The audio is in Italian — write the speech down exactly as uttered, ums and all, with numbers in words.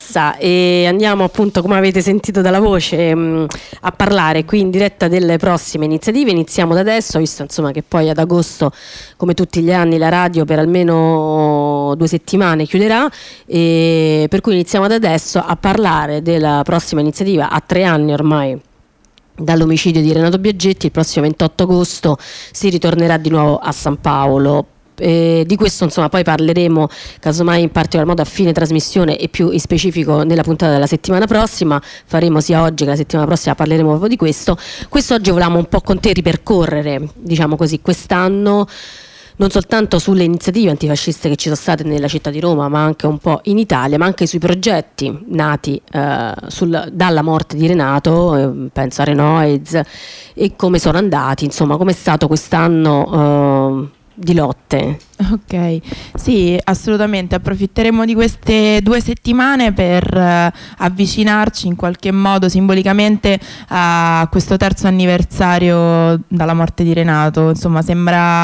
passa e andiamo appunto, come avete sentito dalla voce, mh, a parlare qui in diretta delle prossime iniziative. Iniziamo da adesso, visto insomma che poi ad agosto, come tutti gli anni, la radio per almeno due settimane chiuderà, e per cui iniziamo da adesso a parlare della prossima iniziativa a tre anni ormai dall'omicidio di Renato Biaggetti. Il prossimo ventotto agosto si ritornerà di nuovo a San Paolo. Eh, di questo insomma poi parleremo casomai in particolar modo a fine trasmissione e più in specifico nella puntata della settimana prossima. Faremo sia oggi che la settimana prossima, parleremo proprio di questo. Quest'oggi volevamo un po' con te ripercorrere, diciamo così, quest'anno, non soltanto sulle iniziative antifasciste che ci sono state nella città di Roma, ma anche un po' in Italia, ma anche sui progetti nati eh, sul, dalla morte di Renato, eh, penso a Renoids, e come sono andati, insomma, com'è stato quest'anno eh, di lotte. Ok, sì, assolutamente. Approfitteremo di queste due settimane per uh, avvicinarci in qualche modo simbolicamente a questo terzo anniversario dalla morte di Renato. Insomma, sembra